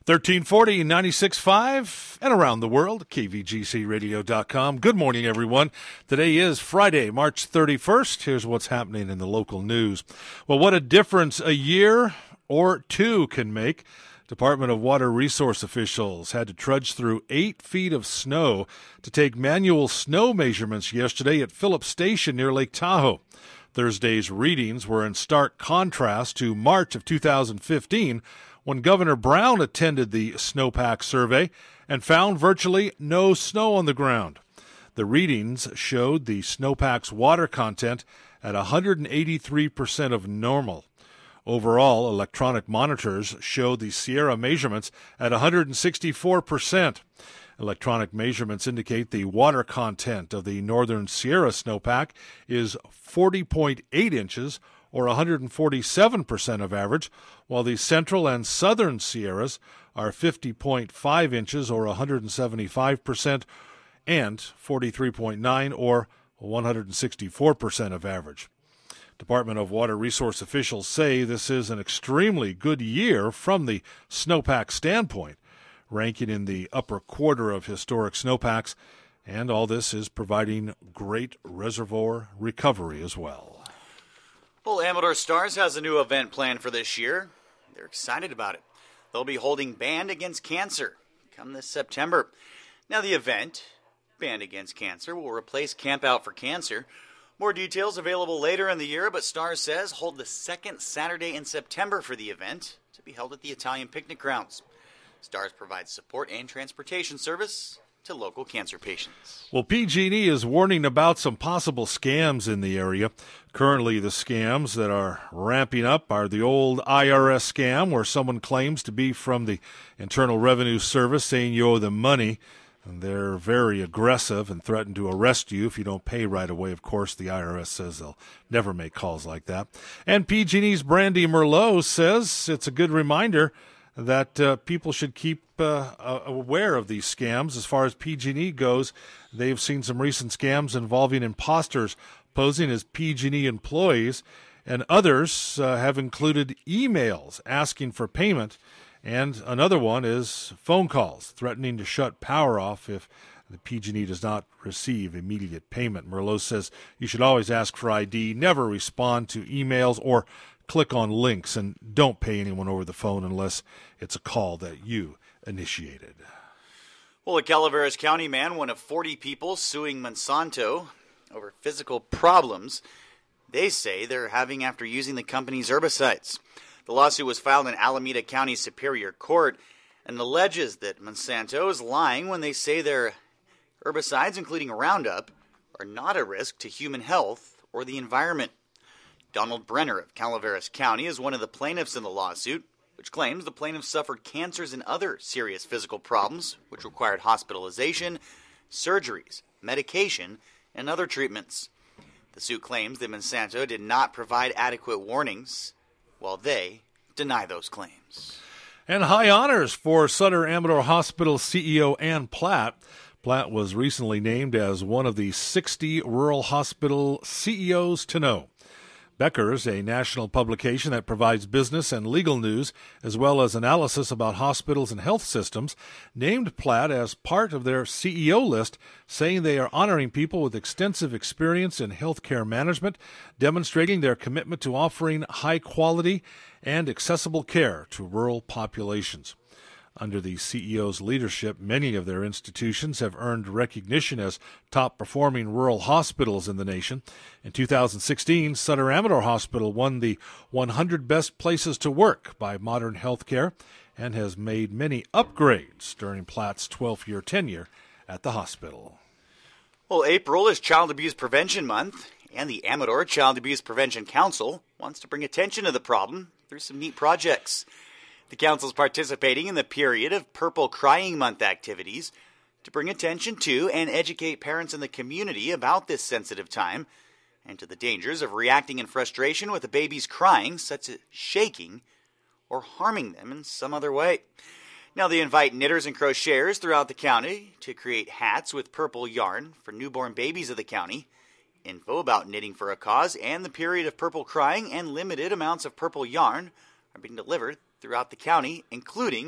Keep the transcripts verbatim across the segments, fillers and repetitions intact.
thirteen forty, ninety-six point five, and around the world, K V G C radio dot com. Good morning, everyone. Today is Friday, March thirty-first. Here's what's happening in the local news. Well, what a difference a year or two can make. Department of Water Resource officials had to trudge through eight feet of snow to take manual snow measurements yesterday at Phillips Station near Lake Tahoe. Thursday's readings were in stark contrast to March of two thousand fifteen, when Governor Brown attended the snowpack survey and found virtually no snow on the ground. The readings showed the snowpack's water content at one hundred eighty-three percent of normal. Overall, electronic monitors showed the Sierra measurements at one hundred sixty-four percent. Electronic measurements indicate the water content of the northern Sierra snowpack is forty point eight inches, or one hundred forty-seven percent of average, while the central and southern Sierras are fifty point five inches, or one hundred seventy-five percent, and forty-three point nine, or one hundred sixty-four percent of average. Department of Water Resource officials say this is an extremely good year from the snowpack standpoint, ranking in the upper quarter of historic snowpacks, and all this is providing great reservoir recovery as well. Well, Amador Stars has a new event planned for this year. They're excited about it. They'll be holding Band Against Cancer come this September. Now, the event, Band Against Cancer, will replace Camp Out for Cancer. More details available later in the year, but Stars says hold the second Saturday in September for the event to be held at the Italian Picnic Grounds. Stars provides support and transportation service to local cancer patients. Well, P G and E is warning about some possible scams in the area. Currently, the scams that are ramping up are the old I R S scam, where someone claims to be from the Internal Revenue Service saying you owe them money. And they're very aggressive and threaten to arrest you if you don't pay right away. Of course, the I R S says they'll never make calls like that. And P G and E's Brandy Merlot says it's a good reminder that uh, people should keep uh, aware of these scams. As far as P G and E goes, they've seen some recent scams involving imposters posing as P G and E employees, and others uh, have included emails asking for payment. And another one is phone calls threatening to shut power off if the P G and E does not receive immediate payment. Merlot says you should always ask for I D, never respond to emails or click on links, and don't pay anyone over the phone unless it's a call that you initiated. Well, a Calaveras County man, one of forty people suing Monsanto over physical problems they say they're having after using the company's herbicides. The lawsuit was filed in Alameda County Superior Court and alleges that Monsanto is lying when they say their herbicides, including Roundup, are not a risk to human health or the environment. Donald Brenner of Calaveras County is one of the plaintiffs in the lawsuit, which claims the plaintiffs suffered cancers and other serious physical problems, which required hospitalization, surgeries, medication, and other treatments. The suit claims that Monsanto did not provide adequate warnings, while they deny those claims. And high honors for Sutter Amador Hospital C E O Ann Platt. Platt was recently named as one of the sixty rural hospital C E Os to know. Becker's, a national publication that provides business and legal news, as well as analysis about hospitals and health systems, named Platt as part of their C E O list, saying they are honoring people with extensive experience in healthcare management, demonstrating their commitment to offering high-quality and accessible care to rural populations. Under the C E O's leadership, many of their institutions have earned recognition as top-performing rural hospitals in the nation. In two thousand sixteen, Sutter Amador Hospital won the one hundred Best Places to Work by Modern Healthcare and has made many upgrades during Platt's twelve-year tenure at the hospital. Well, April is Child Abuse Prevention Month, and the Amador Child Abuse Prevention Council wants to bring attention to the problem through some neat projects. The council is participating in the period of Purple Crying Month activities to bring attention to and educate parents in the community about this sensitive time and to the dangers of reacting in frustration with a baby's crying, such as shaking or harming them in some other way. Now, they invite knitters and crocheters throughout the county to create hats with purple yarn for newborn babies of the county. Info about Knitting for a Cause and the period of purple crying and limited amounts of purple yarn are being delivered throughout the county, including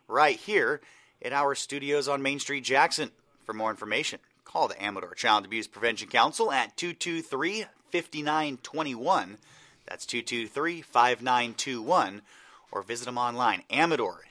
right here at our studios on Main Street, Jackson. For more information, call the Amador Child Abuse Prevention Council at two two three, five nine two one. That's two two three, five nine two one. Or visit them online, amador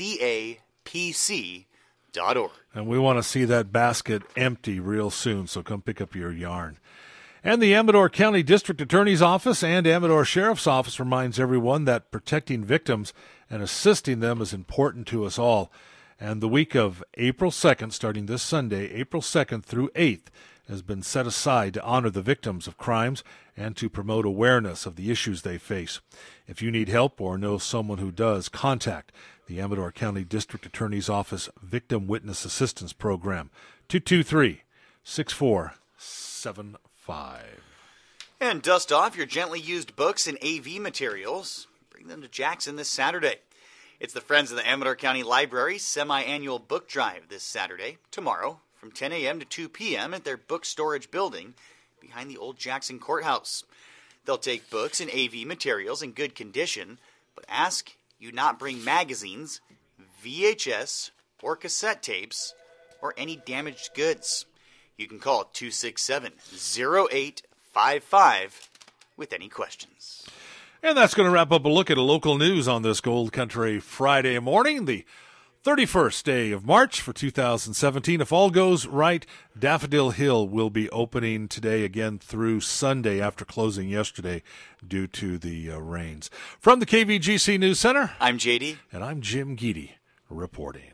capc dot org. And we want to see that basket empty real soon, so come pick up your yarn. And the Amador County District Attorney's Office and Amador Sheriff's Office reminds everyone that protecting victims and assisting them is important to us all. And the week of April second, starting this Sunday, April second through eighth, has been set aside to honor the victims of crimes and to promote awareness of the issues they face. If you need help or know someone who does, contact the Amador County District Attorney's Office Victim Witness Assistance Program, two two three, six four seven five. And dust off your gently used books and A V materials. Bring them to Jackson this Saturday. It's the Friends of the Amador County Library semi-annual book drive this Saturday, tomorrow, from ten a.m. to two p.m. at their book storage building behind the old Jackson Courthouse. They'll take books and A V materials in good condition, but ask you not bring magazines, V H S, or cassette tapes, or any damaged goods. You can call two six seven, zero eight five five with any questions. And that's going to wrap up a look at local news on this Gold Country Friday morning, the thirty-first day of March for two thousand seventeen. If all goes right, Daffodil Hill will be opening today again through Sunday after closing yesterday due to the uh, rains. From the K V G C News Center, I'm J D. And I'm Jim Geedy reporting.